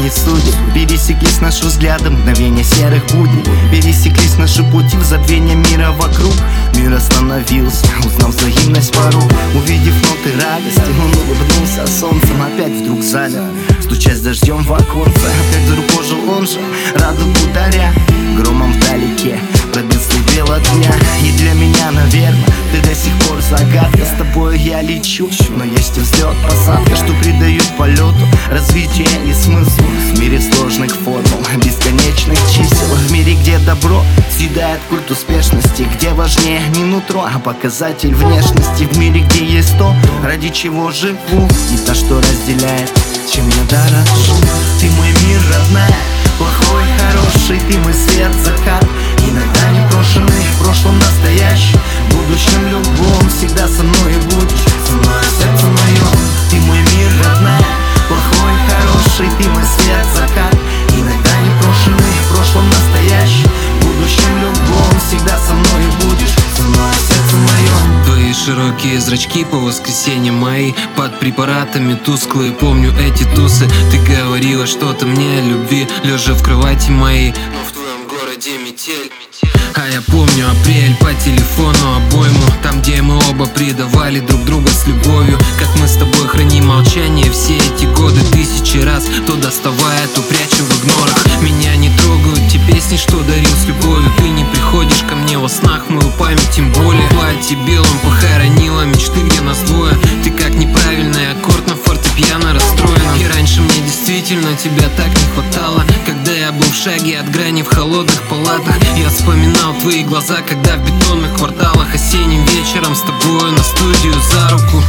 иронии судеб. Пересеклись наши взгляды, мгновения серых будней. Пересеклись наши пути в забвение мира вокруг. Мир остановился, узнав взаимность пору. Увидев ноты радости, он улыбнулся солнцем. Опять вдруг залил, стучась дождем в оконце. Опять вдруг ожил он же, радугу даря. Громом вдалеке пробил белого дня. И для меня, наверное, ты до сих пор загадка. С тобой я лечу, но есть и взлет, посадка, что придают полету развитие и смысл. В мире сложных формул, бесконечных чисел. В мире, где добро съедает культ успешности, где важнее не нутро, а показатель внешности. В мире, где есть то, ради чего живу, и то, что разделяет, чем я дорожу. Ты мой мир, родная, плохой, хороший, ты мой свет, закат. Иногда непрошенный, в прошлом настоящий, в будущем любом, всегда со мной и будешь. Со мной сердце мое, ты мой мир, родная, плохой, хороший, ты мой свет, закат. Иногда непрошенный, в прошлом настоящий, в будущем любом, всегда со мной и будешь. Со мной сердце мое. Твои широкие зрачки по воскресеньям мои под препаратами тусклые. Помню эти тусы, ты говорила что-то мне о любви, лежа в кровати моей. Но в твоем городе метель. А я помню апрель по телефону обойму, там, где мы оба предавали друг друга с любовью. Как мы с тобой храним молчание все эти годы, тысячи раз, то доставая, то прячу в игнорах. Меня не трогают те песни, что дарил с любовью. Ты не приходишь ко мне во снах, мою память тем более. В платье белом похоронила мечты, где нас двое. Ты как неправильный аккорд на фортепиано расстроена. И раньше мне действительно тебя так не хватало, когда я был в шаге от грани в холодных палатах. Я вспоминал твои глаза, когда в бетонных кварталах осенним вечером с тобой на студию за руку.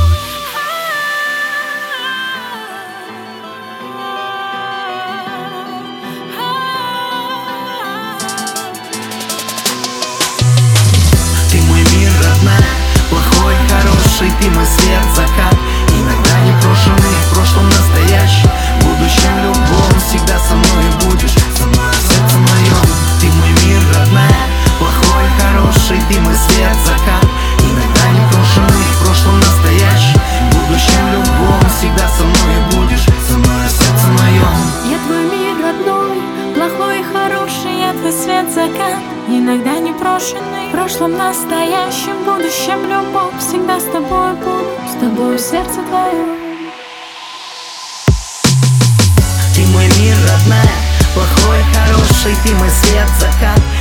Ты мой мир, родная, плохой, хороший, ты мой свет, закат. Иногда непрошенный, в прошлом настоящий, в будущем любом, всегда со мной и будешь. Со мной сердце мое, ты мой мир, родная, плохой, хороший, ты мой свет, закат. Иногда непрошенный, в прошлом настоящий, в будущем любом, всегда со мной и будешь. Со мной сердце мое. Я твой мир родной, плохой и хороший, я твой свет, закат. Иногда непрошенный, в прошлом настоящем, в будущем любовь, всегда с тобой буду, с тобой сердце твое. Ты мой мир, родная, плохой, хороший, ты мой свет, закат.